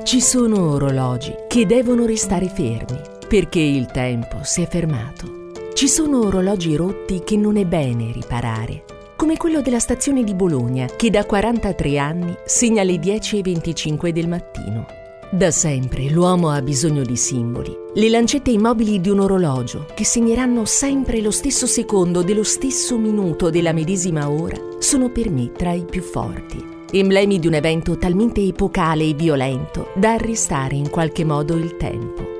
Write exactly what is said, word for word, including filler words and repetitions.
Ci sono orologi che devono restare fermi perché il tempo si è fermato. Ci sono orologi rotti che non è bene riparare, come quello della stazione di Bologna che da quarantatré anni segna le dieci e venticinque del mattino. Da sempre l'uomo ha bisogno di simboli. Le lancette immobili di un orologio che segneranno sempre lo stesso secondo dello stesso minuto della medesima ora sono per me tra i più forti. Emblemi di un evento talmente epocale e violento da arrestare in qualche modo il tempo.